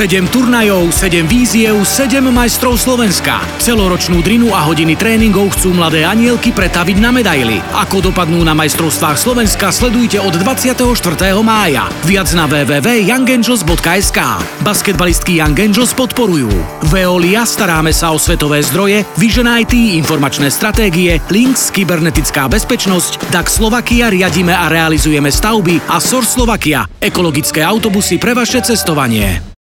7 turnajov, 7 víziev, 7 majstrov Slovenska. Celoročnú drinu a hodiny tréningov chcú mladé anielky pretaviť na medaily. Ako dopadnú na majstrovstvách Slovenska, sledujte od 24. mája. Viac na www.youngangels.sk. Basketbalistky Young Angels podporujú Veolia, staráme sa o svetové zdroje, Vision IT, informačné stratégie, Lynx, kybernetická bezpečnosť, DAX Slovakia, riadime a realizujeme stavby a Source Slovakia, ekologické autobusy pre vaše cestovanie.